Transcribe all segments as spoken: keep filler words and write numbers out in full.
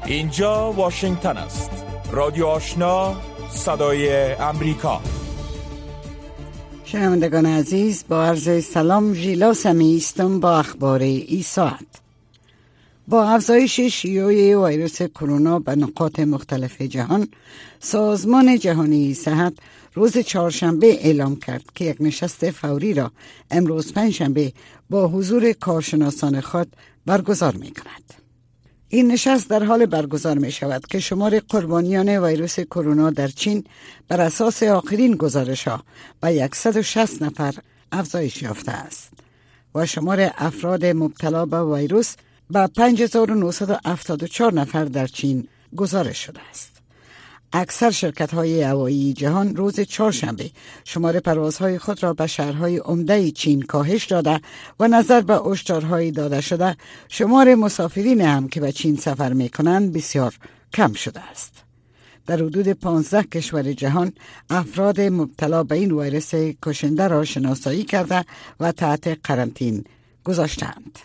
اینجا واشنگتن است. رادیو آشنا، صدای امریکا. شنوندگان عزیز، با عرض سلام، ژیلا سمی هستم با اخبار این ساعت. با افزایش شیوع ویروس کرونا به نقاط مختلف جهان، سازمان جهانی صحت روز چهارشنبه اعلام کرد که یک نشست فوری را امروز پنجشنبه با حضور کارشناسان خود برگزار می کند. این نشست در حال برگزار می شود که شمار قربانیان ویروس کرونا در چین بر اساس آخرین گزارش ها به صد و شصت نفر افزایش یافته است و شمار افراد مبتلا به ویروس به پنج هزار و نهصد و هفتاد و چهار نفر در چین گزارش شده است. اکثر شرکت‌های هوایی جهان روز چهارشنبه شمار پروازهای خود را به شهرهای عمده چین کاهش داده و نظر به هشدارهای داده شده شمار مسافرین هم که به چین سفر می‌کنند بسیار کم شده است. در حدود پانزده کشور جهان افراد مبتلا به این ویروس کشنده را شناسایی کرده و تحت قرنطینه گذاشتند.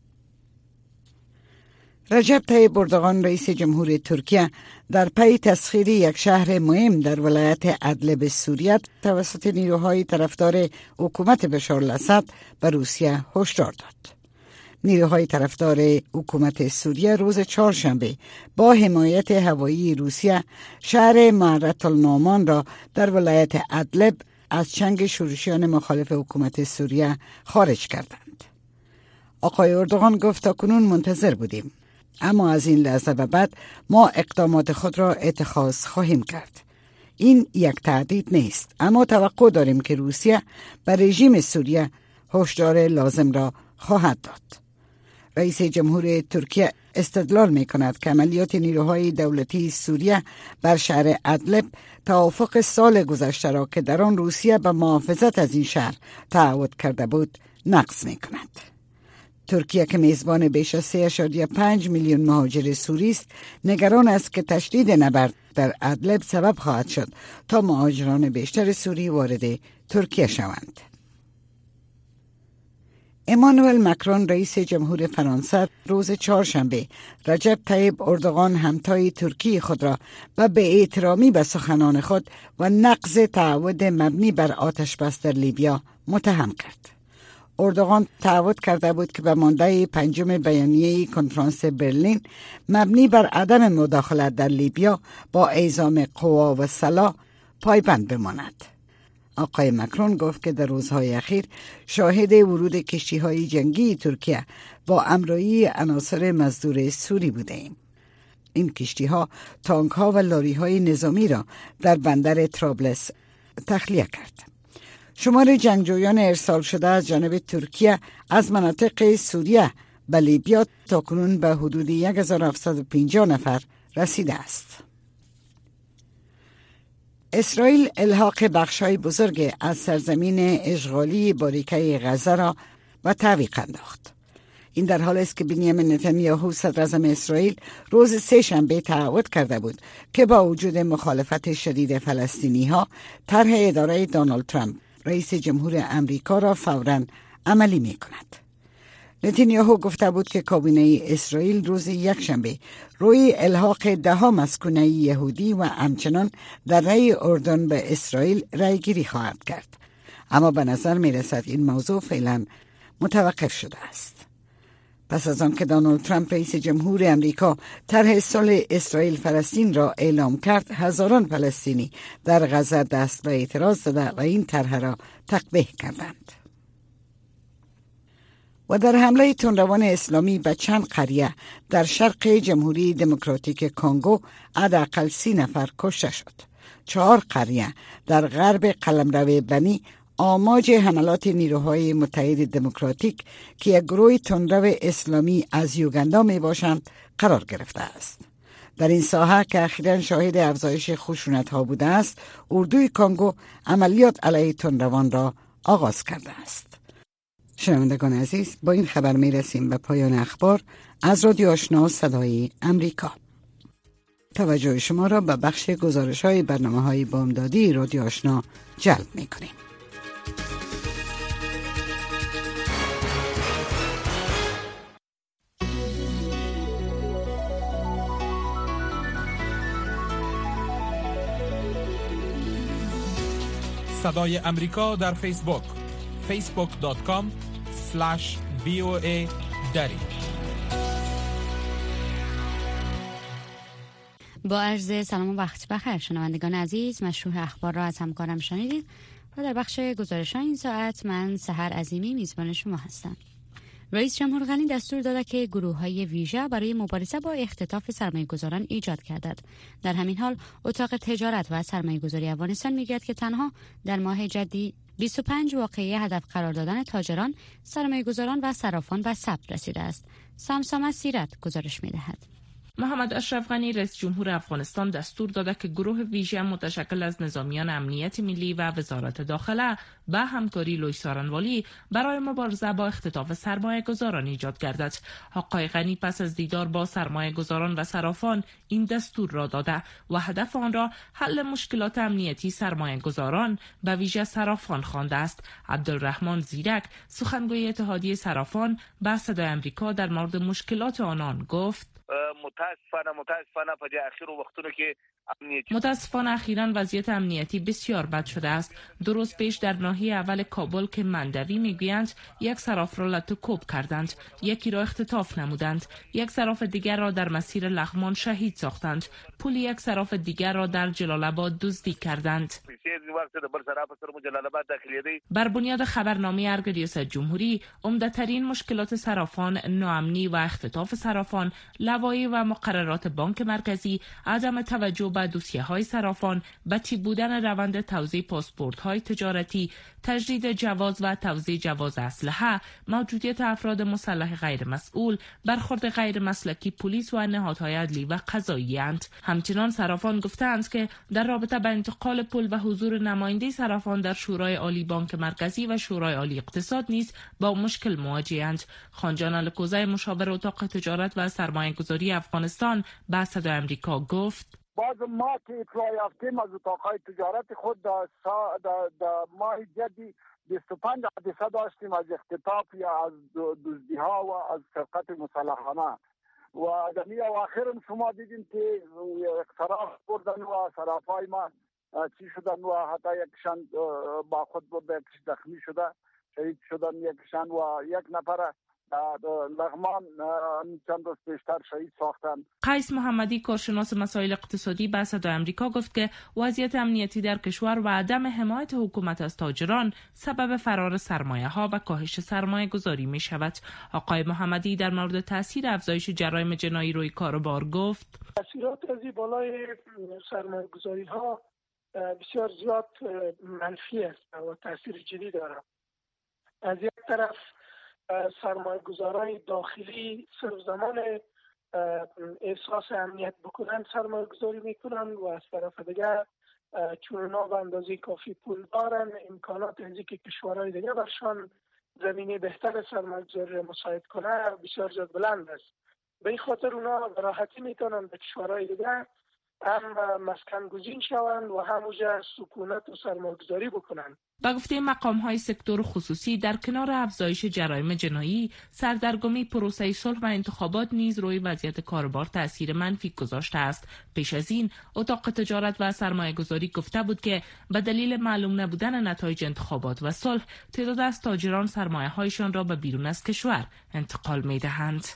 رجب طیب اردوغان رئیس جمهور ترکیه در پی تسخیر یک شهر مهم در ولایت ادلب سوریه توسط نیروهای طرفدار حکومت بشار الاسد به روسیه هشدار داد. نیروهای طرفدار حکومت سوریه روز چهارشنبه با حمایت هوایی روسیه شهر معرة النعمان را در ولایت ادلب از چنگ شورشیان مخالف حکومت سوریه خارج کردند. آقای اردوغان گفت تاکنون منتظر بودیم، اما از این لحظه به بعد ما اقدامات خود را اتخاذ خواهیم کرد. این یک تهدید نیست، اما توقع داریم که روسیه به رژیم سوریه هشدار لازم را خواهد داد. رئیس جمهور ترکیه استدلال می کند که عملیات نیروهای دولتی سوریه بر شهر ادلب توافق سال گذشته را که در آن روسیه به محافظت از این شهر تعهد کرده بود نقض می کند. ترکیه که میزبان بیش از سه ممیز پنج میلیون مهاجر سوری است، نگران است که تشدید نبرد در ادلب سبب خواهد شد تا مهاجران بیشتر سوری وارد ترکیه شوند. امانوئل مکرون رئیس جمهور فرانسه روز چهارشنبه رجب طیب اردوغان همتای ترکی خود را و به احترامی به سخنان خود و نقض تعهد مبنی بر آتش بس در لیبیا متهم کرد. اردوغان تعهد کرده بود که به مانده پنجم بیانیه کنفرانس برلین مبنی بر عدم مداخلت در لیبیا با اعزام قوا و سلاح پایبند بماند. آقای مکرون گفت که در روزهای اخیر شاهد ورود کشتی‌های جنگی ترکیه با همراهی عناصر مزدور سوری بوده ایم. این کشتی‌ها تانک‌ها و لاری‌های نظامی را در بندر طرابلس تخلیه کرد. شمار جنگجویان ارسال شده از جانب ترکیه از مناطق سوریه به لیبیا تاکنون به حدود هزار و هفتصد و پنجاه نفر رسیده است. اسرائیل الحاق بخش‌های بزرگ از سرزمین اشغالی باریکه غزه را به تعویق انداخت. این در حالی است که بنیامین نتانیاهو صدر اعظم اسرائیل روز سه شنبه تعهد کرده بود که با وجود مخالفت شدید فلسطینی‌ها طرح اداره دونالد ترامپ رئیس جمهور امریکا را فوراً عملی می کند. نتانیاهو گفته بود که کابینه اسرائیل روز یکشنبه روی الحاق ده ها مسکونه یهودی و همچنان در رأی اردن به اسرائیل رأی گیری خواهد کرد، اما به نظر می رسد این موضوع فعلا متوقف شده است. پس از آن که دونالد ترامپ رئیس جمهور امریکا طرح صلح اسرائیل فلسطین را اعلام کرد، هزاران فلسطینی در غزه دست به اعتراض زده و این طرح را تقبیح کردند. و در حمله تندروان اسلامی به چند قریه در شرق جمهوری دموکراتیک کنگو حداقل سی نفر کشته شد. چهار قریه در غرب قلمرو بنی آماج حملات نیروهای متحد دموکراتیک که یک گروه تندرو اسلامی از یوگندا می باشند قرار گرفته است. در این ساحه که اخیراً شاهد افزایش خشونت ها بوده است، اردوی کنگو عملیات علیه تندروان را آغاز کرده است. شنوندگان عزیز، با این خبر می رسیم به پایان اخبار از رادیو آشنا صدای امریکا. توجه شما را به بخش گزارش های برنامه های بامدادی رادیو آشنا جلب می کنیم. صدای امریکا در فیسبوک فیسبوک دات کام اسلش وی او ای دری. با عرض سلام و وقت بخیر شنوندگان عزیز، مشروح اخبار را از همکارم شنیدید و در بخش گزارش‌های این ساعت من سحر عظیمی میزبان شما هستم. رئیس جمهور غنی دستور داده که گروه‌های ویژه برای مبارزه با اختطاف سرمایه‌گذاران ایجاد گردد. در همین حال اتاق تجارت و سرمایه‌گذاری افغانستان میگوید که تنها در ماه جدی بیست و پنج واقعه هدف قرار دادن تاجران، سرمایه‌گذاران و صرافان به ثبت رسیده است. سمسامه سیرت گزارش می‌دهد. محمد اشرف غنی رئیس جمهور افغانستان دستور داده که گروه ویژه متشکل از نظامیان امنیت ملی و وزارت داخله به همکاری لوی سارنوالی برای مبارزه با اختطاف سرمایه گذاران ایجاد گردد. آقای غنی پس از دیدار با سرمایه گذاران و صرافان این دستور را داده و هدف آن را حل مشکلات امنیتی سرمایه گذاران به ویژه صرافان خوانده است. عبدالرحمن زیرک سخنگوی اتحادیه صرافان به صدای آمریکا در مورد مشکلات آنان گفت: متاسفانه متاسفانه په دې اخیرو وختونو کې امنیتی متاسفانه اخیراً وضعیت امنیتی بسیار بد شده است. دو روز پیش در ناحیه اول کابل که مندوی میگویند یک صراف را لطوکوب کردند، یکی را اختطاف نمودند، یک صراف دیگر را در مسیر لغمان شهید ساختند، پول یک صراف دیگر را در جلال آباد دزدی کردند. بر بنیاد خبرنامه ارگ ریاست جمهوری عمده‌ترین مشکلات صرافان ناامنی و اختطاف صرافان، لوایح و مقررات بانک مرکزی، عدم توجه به دوسیه‌های صرافان، بطی بودن روند توزیع پاسپورت‌های تجارتی، تجدید جواز و توزیع جواز اسلحه، موجودیت افراد مسلح غیر مسئول، برخورد غیر مسلکی پلیس و نهادهای عدلی و قضایی اند. همچنان صرافان گفتند که در رابطه با انتقال پول و حضور نماینده صرافان در شورای عالی بانک مرکزی و شورای عالی اقتصاد نیز با مشکل مواجه‌اند. خانجان الکوزی مشاور اتاق تجارت و سرمایه‌گذاری افغانستان به صدای آمریکا گفت: باز ما که اطلاع یافتیم از اتاقهای تجارت خود در, سا... در... در ماه جدی بیست و پنج حادثه داشتیم از اختطاف یا از دزدی ها و از سرقت مسلحانه و دمی اواخر شما دیدین که اقتراف بردن و صرافای ما چی شدن و حتی یکشان با خود برده، یکش زخمی شده، شهید شدن یکشان و یک نفر لغمان چند روز پیشتر شهید ساختن. قیس محمدی کارشناس مسائل اقتصادی به صدای آمریکا گفت که وضعیت امنیتی در کشور و عدم حمایت حکومت از تاجران سبب فرار سرمایه ها و کاهش سرمایه گذاری می شود. آقای محمدی در مورد تاثیر افزایش جرایم جنایی روی کاروبار گفت: تاثیرات از بالای سرمایه گذاری ها بسیار زیاد منفی است و تاثیر جدی دارد. از یک طرف سرمایه گذارای داخلی صرف زمان احساس امنیت بکنن سرمایه گذاری میکنن و از طرف دیگر چون اونا به اندازه کافی پول دارن، امکانات از اینکه کشورهای دیگر برشان زمینه بهتر سرمایه گذاری را مساعد کنه بسیار زیاد بلند است. به این خاطر اونا به راحتی میتونن به کشورهای دیگر هم مسکن گزین شوند و همونجا سکونت و سرمایه‌گذاری بکنند. با گفته مقام‌های سکتور خصوصی در کنار افزایش جرایم جنایی، سردرگمی پروسه صلح و انتخابات نیز روی وضعیت کاروبار تأثیر منفی گذاشته است. پیش از این اتاق تجارت و سرمایه‌گذاری گفته بود که به دلیل معلوم نبودن نتایج انتخابات و صلح، تعداد از تاجران سرمایه‌هایشان را به بیرون از کشور انتقال می‌دهند.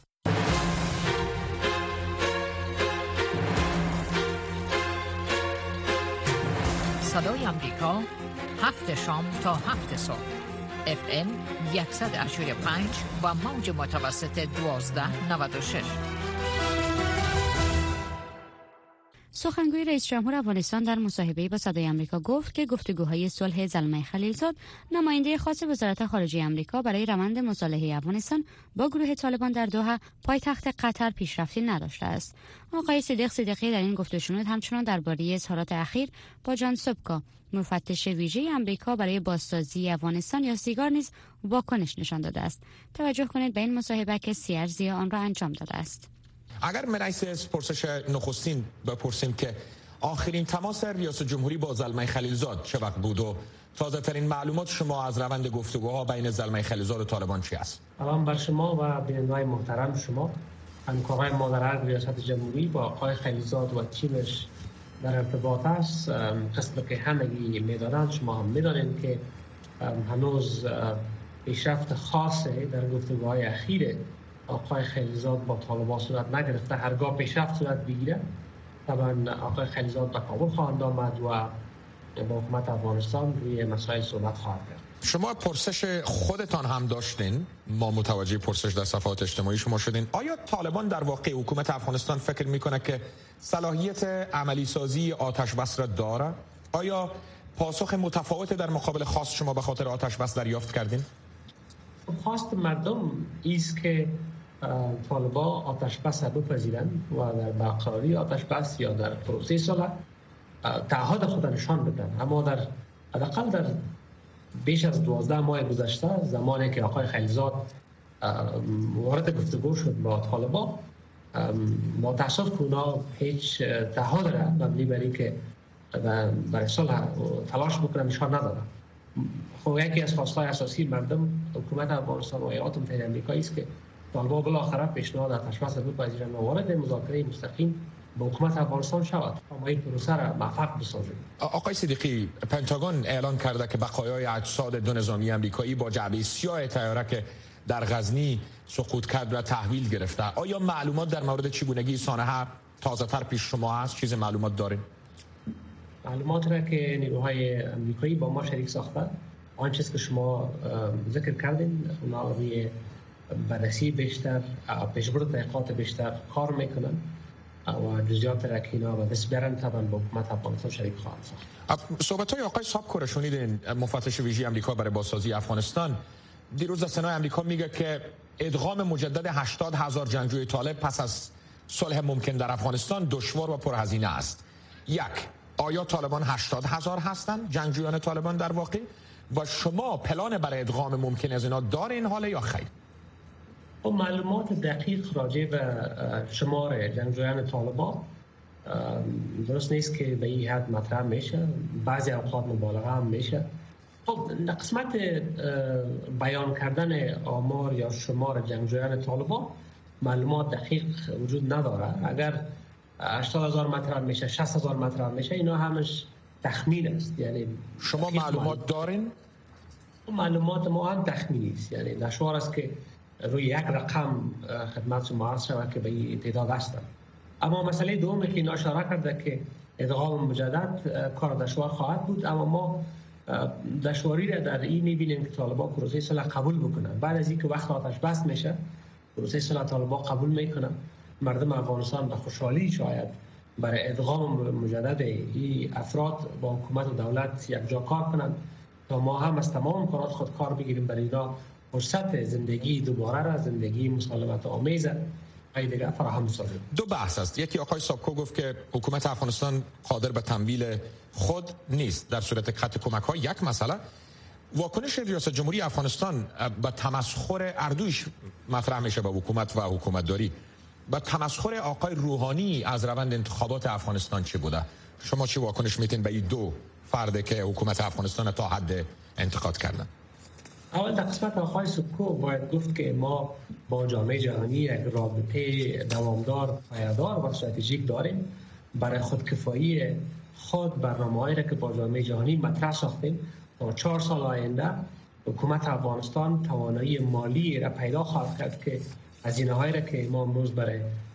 صدای آمریکا، هفت شام تا هفت صبح، اف ام صد و هشتاد و پنج و موج متوسط دوازده نود و شش. سخنگوی رئیس جمهور افغانستان در مصاحبه‌ای با صدای آمریکا گفت که گفتگوهای صلح زلمه خلیلزاد، نماینده خاص وزارت خارجه آمریکا برای روند مصالحه افغانستان با گروه طالبان در دوحه پایتخت قطر پیشرفتی نداشته است. آقای صدیق صدیقی در این گفت و شنود همچنان درباره اظهارات اخیر با جان سوبکا، مفتش ویژه آمریکا برای بازسازی افغانستان یا سیگار نیز واکنش نشان داده است. توجه کنید به این مصاحبه که سیارزی آن را انجام داده است. اگر من از پرسش نخستین بپرسیم که آخرین تماس ریاست جمهوری با زلمه خلیلزاد چه وقت بود و تازه ترین معلومات شما از روند گفتگوها بین زلمه خلیلزاد و طالبان چی است؟ سلام بر شما و بینندگان محترم شما. همکارای ما در ریاست جمهوری با آقای خلیلزاد و تیمش در ارتباط است. قسم که همگی میدانند، شما هم میدانید که هنوز پیشرفت خاصی در گفتگوهای اخیر آقای خلیلزاد با طالبان صورت نگرفته. هرگاه پیشرفت صورت بگیره طبعا آقای خلیلزاد به کابل خواهند آمد و با حکومت افغانستان روی مسائل صحبت خواهد کرد. شما پرسش خودتان هم داشتین، ما متوجه پرسش در صفحات اجتماعی شما شدین. آیا طالبان در واقع حکومت افغانستان فکر میکنه که صلاحیت عملی سازی آتش بس را داره؟ آیا پاسخ متفاوت در مقابل خواست شما به خاطر آتش بس دریافت کردین؟ خواست مردم ایست که طالبان آتش بس بپذیرند و در برقراری آتش بس یا در پروسه صلح تعهد خود نشان بدن. اما در حداقل در بیش از دوازده ماه گذشته، زمانی که آقای خلیلزاد وارد گفتگو شد با طالبان، با تأسف که اونا هیچ تعهد را مبنی بر این که برای صلح تلاش بکنن نشان ندادن. خب یکی از خواستهای اساسی مردم حکومت افغانستان و ایالات متحده آمریکا است که طالبان بالاخره پیشنهاد آتش بس بپذیرند و وارد مذاکره مستقیم با حکومت افغانستان شود تا این پروسه را موفق بسازیم. آقای صدیقی، پنتاگون اعلان کرده که بقایای اجساد دو نظامی آمریکایی با جعبه سیاه طیاره که در غزنی سقوط کرد را تحویل گرفته. آیا معلومات در مورد چگونگی سانحه تازه‌تر پیش شما هست؟ چیز معلومات دارین؟ معلومات را که نیروهای آمریکایی با ما شریک ساختن، آن چیز که شما ذکر کردین، اونا روی بررسی بیشتر، پیشبرد تحقیقات بیشتر کار میکنن و جزئیات را که اینا به دست بیارن طبعا با حکومت افغانستان شریک خواهند ساخت. صحبت‌های آقای صابکو را شنیدین، مفتش ویژه آمریکا برای بازسازی افغانستان. دیروز در سنای آمریکا میگه که ادغام مجدد هشتاد هزار جنگجوی طالب پس از صلح ممکن در افغانستان دشوار و پرهزینه است. یک، آیا طالبان هشتاد هزار هستند جنگجویان طالبان در واقع؟ و شما پلان برای ادغام ممکن از اینا دارین حالا یا خیر؟ و معلومات دقیق راجع به شمار جنگجویان طالبان درست نیست که به این حد مطرح میشه. بعضی اوقات مبالغه هم میشه. خب قسمت بیان کردن آمار یا شمار جنگجویان طالبان معلومات دقیق وجود نداره. اگر هشتاد هزار مطرح میشه، شصت هزار مطرح میشه، اینا همش تخمین است. یعنی شما معلومات دارین؟ معلومات ما هم تخمینی است. یعنی دشوار است که روی یک رقم خدمت شما عرض شود که به این تعداد هستند. اما مسئله دومی که اینا اشاره کرده که ادغام مجدد کار دشوار خواهد بود، اما ما دشواری را در این میبینیم که طالبان پروسه صلح قبول بکنن. بعد از اینکه وقت آتش بس میشه، پروسه صلح طالبان قبول میکنن، مردم افغانستان به خوشحالی شاید برای ادغام مجدد این افراد با حکومت و دولت یک جا کار کنند تا ما هم از تمام امکانات خود کار بگیریم برای اینا فرصت زندگی دوباره را، زندگی مسالمت آمیز دیگه فراهم بسازیم. دو بحث است. یکی آقای صابکو گفت که حکومت افغانستان قادر به تمویل خود نیست در صورت قطع کمک ها. یک مسئله، واکنش ریاست جمهوری افغانستان به تمسخر اردویش مطرح میشه به حکومت و حکومتداری. با تمسخر آقای روحانی از روند انتخابات افغانستان چه بوده؟ شما چه واکنش میتین به این دو فرد که حکومت افغانستان تا حد انتقاد کردن؟ اول در قسمت آقای صابکو باید گفت که ما با جامعه جهانی یک رابطه دوامدار، پایدار و استراتژیک داریم. برای خودکفایی خود برنامه‌هایی را که با جامعه جهانی مطرح ساختیم تا چهار سال آینده حکومت افغانستان توانایی مالی را پیدا خواهد کرد که هزینه‌هایی را که ما امروز برای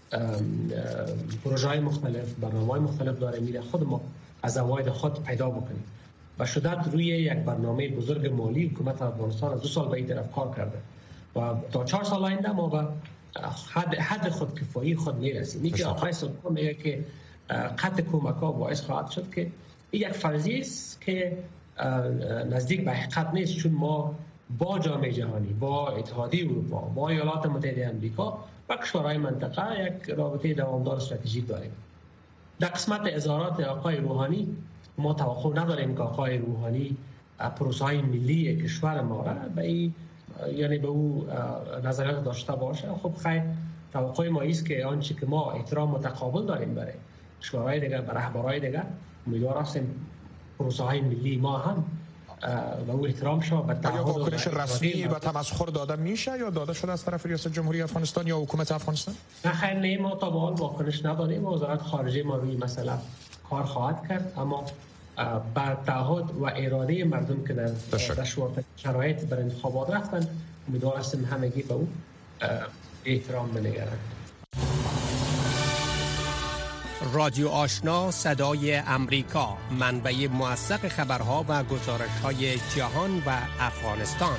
پروژه‌های مختلف، برنامه‌های مختلف داریم میره خود ما از عواید خود پیدا بکنیم. و شدت روی یک برنامه بزرگ مالی حکومت افغانستان از دو سال به این طرف کار کرده و تا چهار سال آینده ما به حد, حد خودکفایی خود میرسیم. این که آقای صابکو میگه که قطع کمک‌ها باعث خواهد شد که این یک فرضیه است که نزدیک به حقیقت نیست، چون ما با جامعه جهانی، با اتحادیه اروپا، با ایالات متحده آمریکا و کشورهای منطقه یک رابطه دوامدار استراتژیک داریم. در قسمت اظهارات آقای روحانی ما توقع نداریم که آقای روحانی پروسه‌های ملی کشور ما را به این یعنی به او نظریات داشته باشه. خب خیر، توقع ما است که آنچه که ما احترام متقابل داریم برای کشورهای دیگر، برای رهبرهای دیگر، امیدوار هستیم پروسه‌های ملی ما هم و او احترام شود. به تعهد واکنش رسمی و تمسخر داده میشه یا داده شده از طرف ریاست جمهوری افغانستان یا حکومت افغانستان؟ نه خیر، نه، ما تا به حال واکنش ندادیم. وزارت خارجه ما روی مسئله کار خواهد کرد، اما با تعهد و اراده مردم که در دشوارترین شرایط بر انتخابات رفتن، امیدوار هستیم همگی به او احترام بنگرند. رادیو آشنا صدای امریکا، منبع موثق خبرها و گزارش‌های جهان و افغانستان.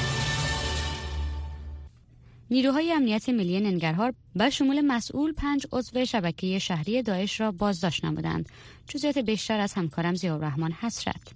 نیروهای امنیت ملی ننگرهار به شمول مسئول پنج عضو شبکه شهری داعش را بازداشت نمودند. جزئیات بیشتر از همکارم ضیاءالرحمن حسرت.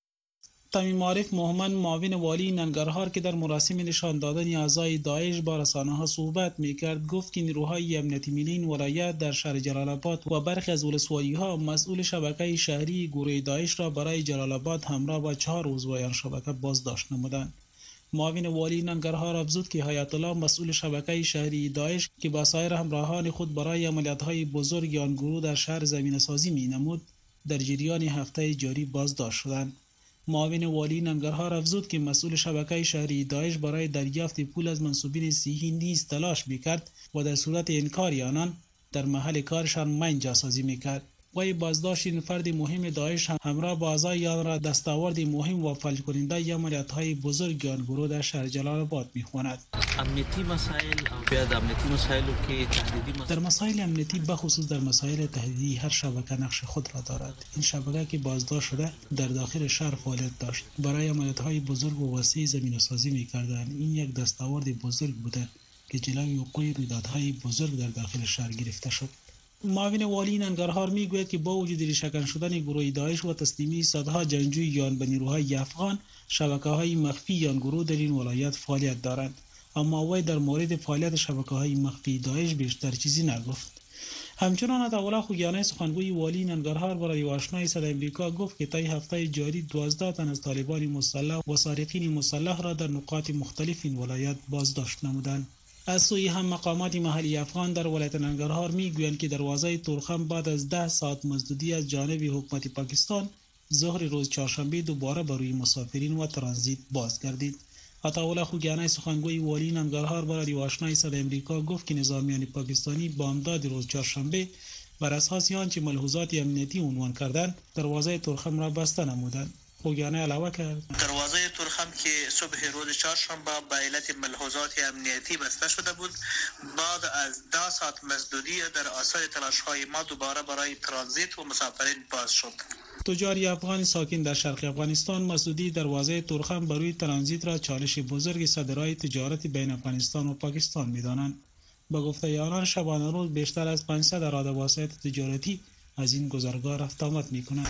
تمیم عارف محمد، معاون والی ننگرهار که در مراسم نشان دادن اعضای داعش با رسانه‌ها صحبت می‌کرد، گفت که نیروهای امنیتی ملی این ولایت در شهر جلال آباد و برخی از ولسوالی‌ها مسئول شبکه شهری گروه داعش را برای جلال آباد همراه با چهار عضو آن شبکه بازداشت نمودند. معاون والی ننگرهار افزود که حیات الله مسئول شبکه شهری داعش که با سایر همراهان خود برای عملیات‌های بزرگ آن گروه در شهر زمینه‌سازی می‌نمود، در جریان هفته جاری بازداشت شدند. معاون والی ننگرهار افزود که مسئول شبکه شهری داعش برای دریافت پول از منسوبین صحیح نیز تلاش می‌کرد و در صورت انکار آنان در محل کارشان من جاسازی می‌کرد. وی بازداشت این فرد مهم داعش همراه با اعضای آن را دستاورد مهم و فلج کننده عملیات‌های بزرگ آن گروه در شهر جلال آباد می‌خواند. امنیتی مسائل او بیا د امنیتی مسائلو کې تهدیدی مسائل در مسائل امنیتی بخصوص در مسائل تهدیدی هر شبکه نقش خود را دارد. این شبکه که بازداشت شده در داخل شهر فعالیت داشت، برای عملیات‌های بزرگ و وسیع زمینه‌سازی می‌کردند. این یک دستاورد بزرگ بوده که جلوی وقوع رویدادهای بزرگ در داخل شهر گرفته شد. معاون والی ننگرهار میگوید که با وجود ریشه‌کن شدن گروه داعش و تسلیمی صدها جنگجوی آن به نیروهای افغان، شبکه‌های مخفی آن گروه در این ولایت فعالیت دارند، اما وی در مورد فعالیت شبکه‌های مخفی داعش بیشتر چیزی نگفت. همچنان عطاالله خوگیانی سخنگوی والی ننگرهار با رادیو آشنا صدای امریکا گفت که طی هفته جاری دوازده تن از طالبان مسلح و سارقین مسلح را در نقاط مختلف این ولایت بازداشت نمودند. از سوی هم مقامات محلی افغان در ولایت ننگرهار میگویند که دروازه تورخم بعد از ده ساعت مزدودی از جانب حکومت پاکستان ظهر روز چهارشنبه دوباره بر روی مسافرین و ترانزیت بازگردید. عطاالله خوگیانی سخنگوی والی ننگرهار با رادیو آشنا صدای امریکا گفت که نظامیان پاکستانی با امداد روز چهارشنبه بر اساس آنچه ملحوظات امنیتی عنوان کردند دروازه تورخم را بسته نمودند. خوگیانی علاوه کرد دروازه تورخم که صبح روز چهارشنبه به علت ملحوظات امنیتی بسته شده بود، بعد از ده ساعت مزدودی در اثر تلاش‌های ما دوباره برای ترانزیت و مسافرین باز شد. تجاری افغان ساکن در شرق افغانستان مسدودی دروازه تورخم بر روی ترانزیت را چالش بزرگ صدرهای تجارت بین افغانستان و پاکستان می‌دانند. به گفته آنان شبانه روز بیشتر از پانصد اراده واسطه تجارتی از این گذرگاه رفت آمد می‌کنند.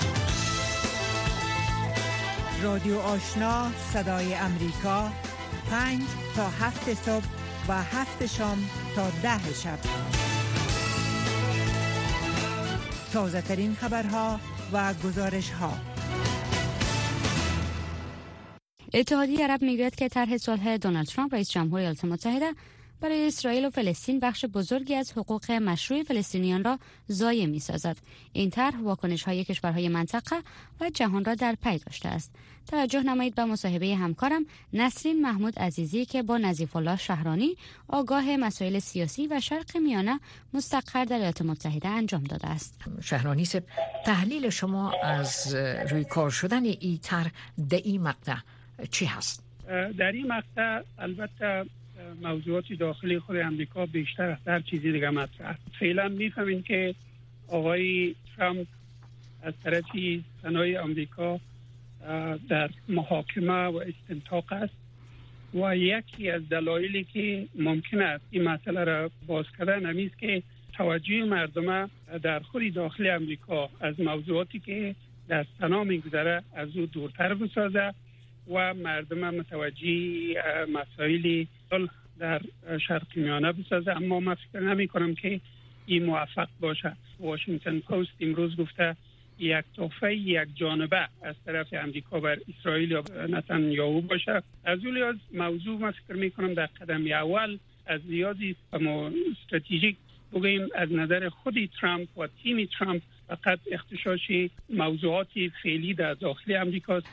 رادیو آشنا صدای امریکا، پنج تا هفت صبح و هفت شام تا ده شب. تازه ترین خبرها و گزارش ها. اتحادیه عرب میگوید که طرح صلح دونالد ترامپ رئیس جمهور ایالات متحده برای اسرائیل و فلسطین بخش بزرگی از حقوق مشروع فلسطینیان را ضایع می‌سازد. این طرح واکنش‌های کشورهای منطقه و جهان را در پی داشته است. توجه نمایید به مصاحبه همکارم نسرین محمود عزیزی که با نظیف الله شهرانی آگاه مسائل سیاسی و شرق میانه مستقر در ایالات متحده انجام داده است. شهرانی صاحب، تحلیل شما از روی کار شدن این طرح در این مقطع چی هست؟ در این مقطع البته موضوعات داخلی خود امریکا بیشتر از هر چیزی دیگه مطرح. فعلا میفهمین که آقای ترامپ از طرفی سنای امریکا در محاکمه و استنطاق است و یکی از دلایلی که ممکن است این مسئله را باز کردن همین است که توجه مردم در خود داخل امریکا از موضوعاتی که در سنا میگذره از او دورتر بسازه و مردم متوجه مسائلی در شرق میانه بسازه. اما من فکر نمی کنم که این موفق باشه. واشنگتن پست امروز گفته یک تحفه یک جانبه از طرف امریکا بر اسرائیل یا نتانیاهو باشه. از اون لحاظ موضوع من فکر می کنم در قدم اول از زیادی اما استراتژیک بگیم از نظر خود ترامپ و تیم ترامپ فقط اختشاش موضوعات فعلی در داخل امریکاست.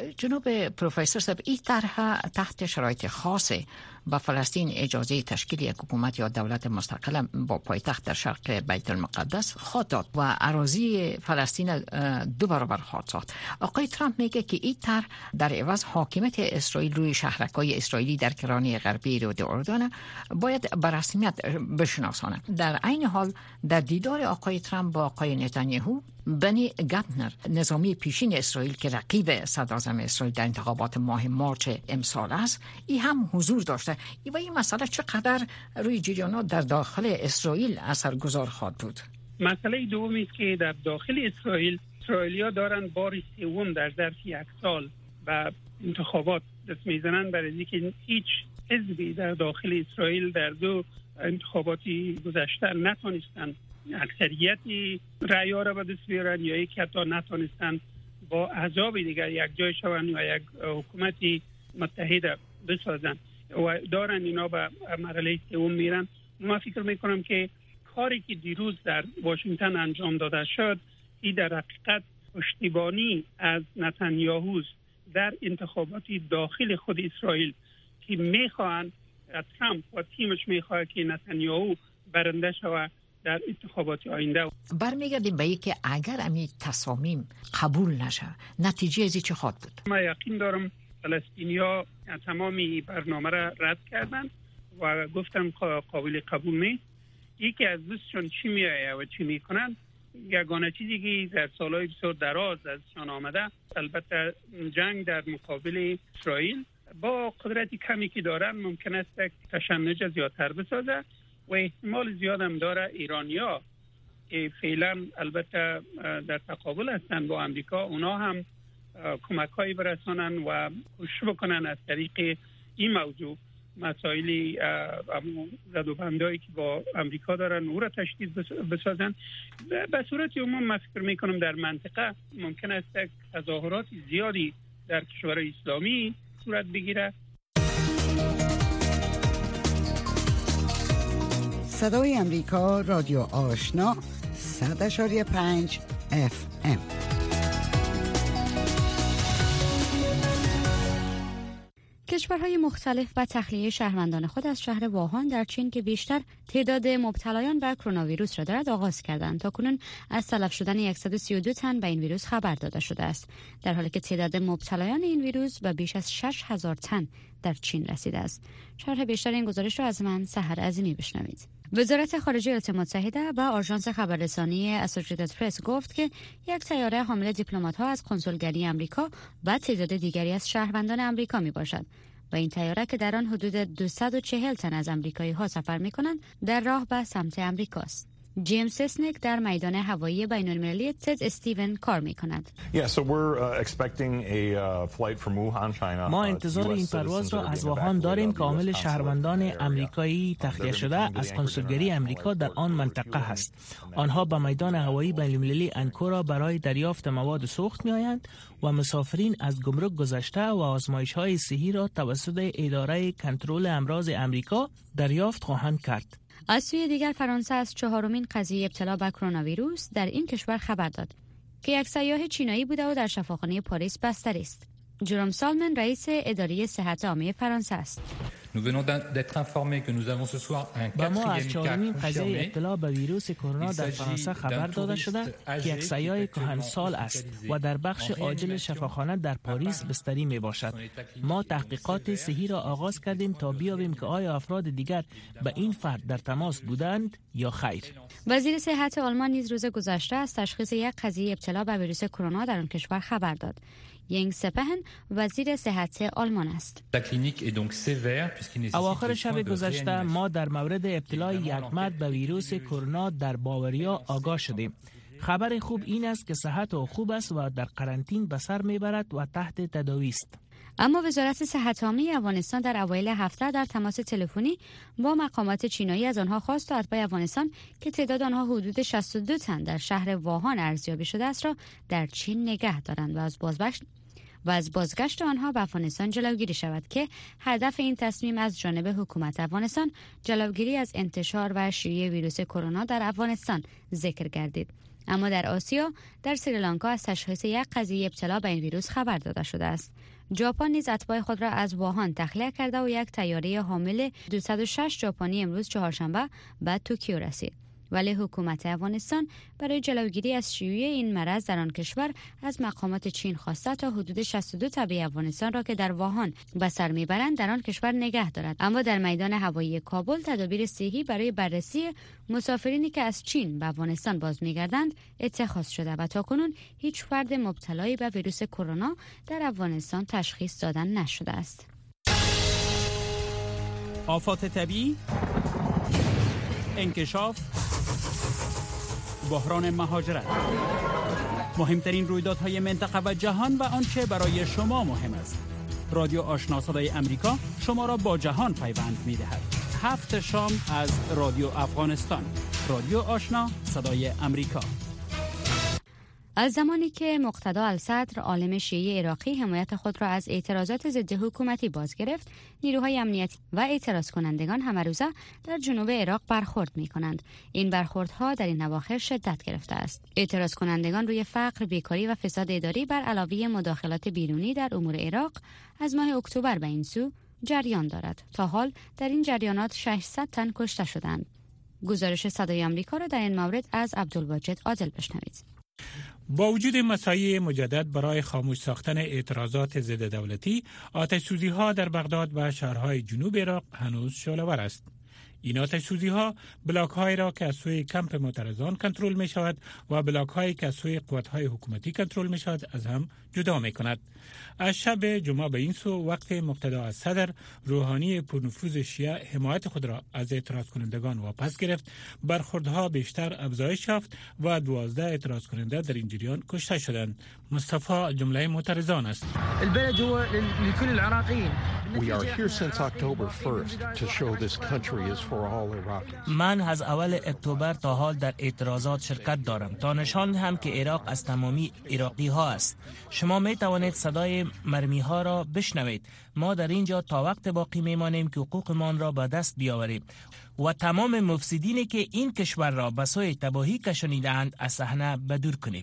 جناب پروفسور صاحب، این طرح تحت شرایط خاصه با فلسطین اجازه تشکیل یک حکومت یا دولت مستقل با پایتخت در شرق بیت المقدس خواهد داد و اراضی فلسطین دو برابر خواهد ساخت. آقای ترامپ میگه که این طرح در عوض حاکمیت اسرائیل روی شهرک‌های اسرائیلی در کرانه غربی رود اردن باید به رسمیت بشناسانه. در عین حال در دیدار آقای ترامپ با آقای نتانیاهو، بنی گاتنر نظامی پیشین اسرائیل که رقیب صدراعظم اسرائیل در انتخابات ماه مارچ امسال است، این هم حضور داشته. و این مسئله چقدر روی جریانات در داخل اسرائیل اثرگذار خواهد بود؟ مسئله دومی است که در داخل اسرائیل اسرائیلیا دارن بار سوم در ظرف یک سال و انتخابات دست میزنن برای اینکه هیچ حزبی در داخل اسرائیل در دو انتخاباتی گذشته نتونستن اکثریتی رأی‌ها را به دست بیارن یا یک حتی نتونستن با احزاب دیگر یک جای شوند و یک حکومتی متحد بسازن و دارن اینا به مرحله سوم میرن. من فکر میکنم که کاری که دیروز در واشنگتن انجام داده شد، این در حقیقت پشتیبانی از نتانیاهو در انتخاباتی داخل خود اسرائیل که میخوان، ترامپ و تیمش میخواه که نتانیاهو برنده شود در انتخابات آینده. برمیگردیم به اینکه اگر امی تصامیم قبول نشه نتیجه ازی چه خواهد بود؟ من یقین دارم فلسطینیا تمامی برنامه را رد کردن و گفتن قابل قبول نیست. یکی از دستشون چی میایه و چی میکنن، یگانه چیزی که در سالهای بسیار دراز ازشان آمده، البته جنگ در مقابل اسرائیل با قدرتی کمی که دارن ممکن است تشنج زیادتر بسازه و احتمال زیاد هم داره ایرانیا که فعلا البته در تقابل هستن با امریکا، اونا هم کمک‌هایی برسانن و کوشش بکنن از طریق این موضوع مسائلی زد و بندایی که با امریکا دارن او را تشدید بسازن. به صورت عموم من فکر میکنم در منطقه ممکن است تظاهرات زیادی در کشور اسلامی صورت بگیره. صدای امریکا، رادیو آشنا، صد اشاری پنج اف ام. کشورهای مختلف و تخلیه شهروندان خود از شهر ووهان در چین که بیشتر تعداد مبتلایان به کرونا ویروس را دارد آغاز کردند. تاکنون از تلف شدن صد و سی و دو تن به این ویروس خبر داده شده است، در حالی که تعداد مبتلایان این ویروس به بیش از شش هزار تن در چین رسیده است. شرح بیشتر این گزارش را از من سحر عظیمی بشنوید. وزارت خارجه ایالات متحده و آژانس خبررسانی اسوسییتد پرس گفت که یک طیاره حامل دیپلمات‌ها از کنسولگری آمریکا و تعداد دیگری از شهروندان آمریکا میباشد و این طیاره که در آن حدود دویست و چهل تن از آمریکایی‌ها سفر می‌کنند در راه به سمت آمریکاست. جیمز سسنیک در میدان هوایی بین‌المللی تد استیون کار می‌کند. ما انتظار این پرواز را از ووهان داریم که عامل شهروندان آمریکایی تخلیه شده از کنسولگری آمریکا در آن منطقه هست. آنها به میدان هوایی بین‌المللی انکورا برای دریافت مواد سوخت می‌آیند و مسافرین از گمرک گذشته و آزمایش‌های صحی را توسط اداره کنترل امراض آمریکا دریافت خواهند کرد. از سوی دیگر فرانسه از چهارمین قضیه ابتلا به کرونا ویروس در این کشور خبر داد که یک سیاح چینایی بوده و در شفاخانه پاریس بستری است. جروم سالمن رئیس اداره صحت عامه فرانسه است. با ما از چهارمین قضیه ابتلا به ویروس کرونا در فرانسه خبر داده شده که یک سیاح کهنسال است و در بخش عاجل شفاخانه در پاریس بستری می باشد. ما تحقیقات صحی را آغاز کردیم تا بیابیم که آیا افراد دیگر به این فرد در تماس بودند یا خیر. وزیر صحت آلمان نیز روز گذشته از تشخیص یک قضیه ابتلا به ویروس کرونا در آن کشور خبر داد. ینگ سپهن وزیر صحت آلمان است. اواخر شب گذشته ما در مورد ابتلای یک مرد به ویروس کرونا در باوریا آگاه شدیم. خبر خوب این است که صحت او خوب است و در قرنطین به سر میبرد و تحت تداوی است. اما وزارت صحت عامه افغانستان در اوایل هفته در تماس تلفنی با مقامات چینایی از آنها خواست تا اتباع افغانستان که تعداد آنها حدود شصت و دو تن در شهر ووهان ارزیابی شده است را در چین نگه دارند و از بازگشت و از بازگشت آنها به افغانستان جلوگیری شود که هدف این تصمیم از جانب حکومت افغانستان جلوگیری از انتشار و شیوع ویروس کرونا در افغانستان ذکر گردید. اما در آسیا در سریلانکا از تشخیص یک قضیه ابتلا به این ویروس خبر داده شده است. ژاپن نیز اتباع خود را از ووهان تخلیه کرده و یک طیاره حامل دویست و شش ژاپنی امروز چهارشنبه به توکیو رسید. ولی حکومت افغانستان برای جلوگیری از شیوع این مرض در آن کشور از مقامات چین خواسته تا حدود شصت و دو تبع افغانستان را که در ووهان به سر میبرند در آن کشور نگه دارد. اما در میدان هوایی کابل تدابیر صحی برای بررسی مسافرینی که از چین به افغانستان باز میگردند اتخاذ شده و تاکنون هیچ فرد مبتلای به ویروس کرونا در افغانستان تشخیص دادن نشده است. آفات طبیعی، انکشاف، بحران مهاجرت، مهمترین رویدادهای منطقه و جهان و آنچه برای شما مهم است. رادیو آشنا صدای امریکا شما را با جهان پیوند می‌دهد. هفت شام از رادیو افغانستان. رادیو آشنا صدای امریکا. از زمانی که مقتدا الصدر عالم شیعی عراقی حمایت خود را از اعتراضات ضد حکومتی باز گرفت، نیروهای امنیتی و اعتراض کنندگان همه روزه در جنوب عراق برخورد می کنند. این برخوردها در این اواخر شدت گرفته است. اعتراض کنندگان روی فقر، بیکاری و فساد اداری بر علاوه مداخلات بیرونی در امور عراق از ماه اکتبر به این سو جریان دارد. تا حال در این جریانات ششصد تن کشته شدند. گزارش صدای آمریکا را در این مورد از عبدالواجد عادل بشنوید. با وجود مساعی مجدد برای خاموش ساختن اعتراضات ضد دولتی، آتش‌سوزی‌ها در بغداد و شهرهای جنوب عراق هنوز شعله‌ور است. این آتش‌سوزی‌ها بلاک‌هایی را که از سوی کمپ معترضان کنترل می‌شود و بلاک‌هایی که از سوی قوت‌های حکومتی کنترل می‌شود از هم جدا می‌کند. از شب جمعه به این سو وقت مقتدا الصدر روحانی پرنفوذ شیعه حمایت خود را از اعتراض کنندگان واپس گرفت، برخوردها بیشتر افزایش یافت و دوازده اعتراض کننده در این جریان کشته شدند. مصطفی جمله معترضان است. البلد هو لكل العراقيين. We are here since October first to show this country is for all Iraqis. من از اول اکتبر تا حال در اعتراضات شرکت دارم تا نشان دهم که عراق از تمامی عراقی ها است. شما می توانید صدای مرمی ها را بشنوید. ما در اینجا تا وقت باقی میمانیم که حقوقمان را به دست بیاوریم و تمام مفسدینی که این کشور را به سوی تباهی کشانیده‌اند از صحنه بدور کنیم.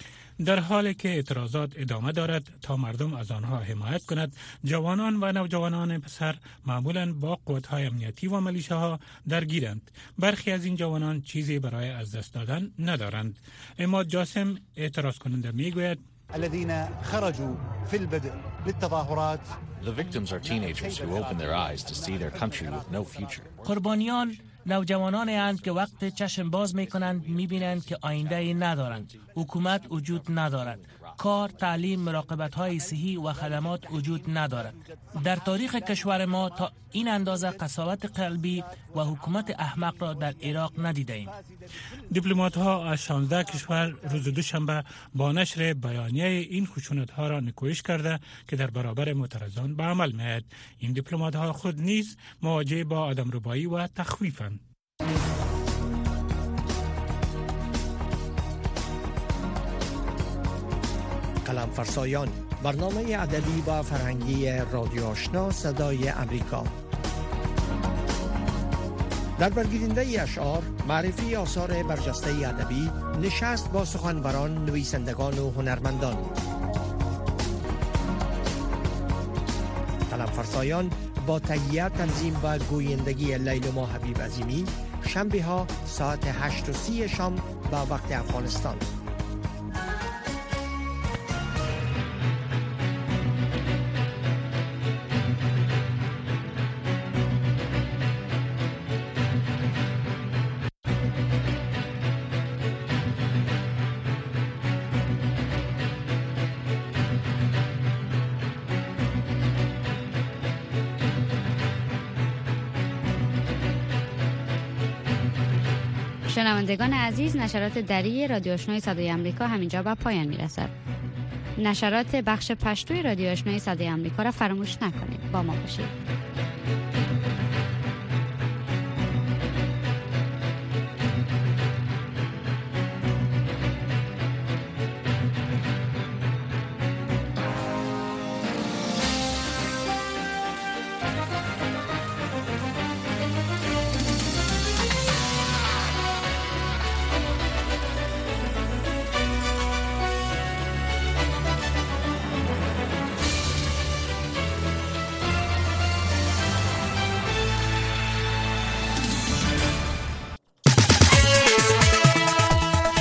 در حالی که اعتراضات ادامه دارد تا مردم از آنها حمایت کند، جوانان و نوجوانان پسر معمولاً با قوت‌های امنیتی و ملیشه‌ها درگیرند. برخی از این جوانان چیزی برای از دست دادن ندارند. اما جاسم اعتراض کننده میگوید الذين خرجوا في البدء للتظاهرات. The victims are teenagers who open their eyes to see their country with no future. قربانیان نوجوانانی اند که وقت چشم باز می کنند می بینند که آینده ای ندارند. حکومت وجود ندارد. کار، تعلیم، مراقبت های صحی و خدمات وجود ندارد. در تاریخ کشور ما تا این اندازه قساوت قلبی و حکومت احمق را در عراق ندیده ایم. دیپلمات ها از شانزده کشور روز دوشنبه با نشر بیانیه این خشونت ها را نکویش کرده که در برابر معترضان به عمل می‌آید. این دیپلمات ها خود نیز مواجه با آدمربایی و تخویفند. قلم فرسایان، برنامه ادبی و فرهنگی رادیو آشنا صدای امریکا. در برگیرنده اشعار، معرفی آثار برجسته ادبی، نشست با سخنوران، نویسندگان و هنرمندان. قلم فرسایان با تهیه، تنظیم و گویندگی لیلما حبیب عظیمی، شنبه ها ساعت هشت و سی شام به وقت افغانستان. شنوندگان عزیز، نشرات دری رادیو آشنای صدای آمریکا همینجا به پایان میرسد. نشرات بخش پشتوی رادیو آشنای صدای آمریکا را فراموش نکنید. با ما باشید.